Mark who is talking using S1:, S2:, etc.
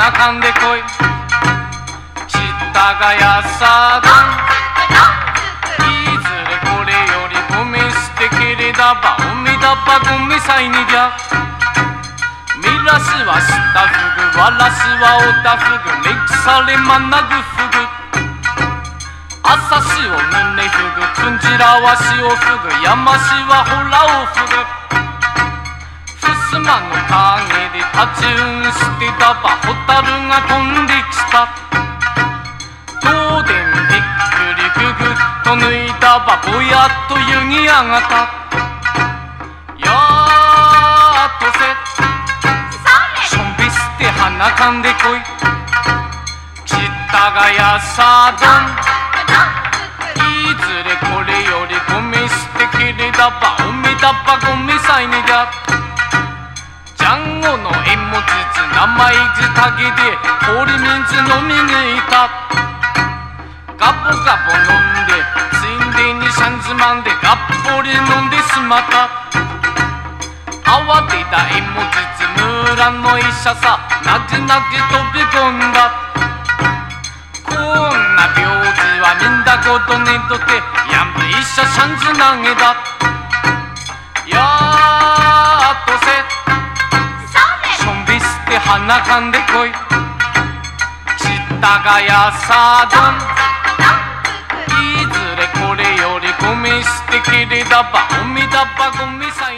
S1: 鼻かんでこい。知ったがやさどん。いずれこれよりゴミ捨てけれだばおみだばゴミさいにぎゃ。みらすはしたふぐわらすはおたふぐめくされまなぐふぐ。朝しをぬねふぐくんじらわしをふぐ山しはほらをふぐ。ふすまの陰で立ちうんしてたばホタルが飛んできた。東電びっくりふぐと抜いたばぼやっと湯ぎ上がった。やっとせしょんびすて鼻かんでこい。ちったがやさどん。いずれこれよりゴミ捨てきれだばおみだばゴミさいにぎゃ。ジャンゴのえもつつ名前ずたぎで氷水飲み抜いた。ガボガボ飲んでついでにシャンズマンでがっぽり飲んでしまった。慌てたえもつつ村の医者さなじなじ飛び込んだ。こんな病気はみんなことねとてやんぶ医者シャンズ投げだ。やっとせしょんびすて鼻かんでこい。ちったがやさどん。いずれこれよりゴミ捨てきれだばおみだばゴミさい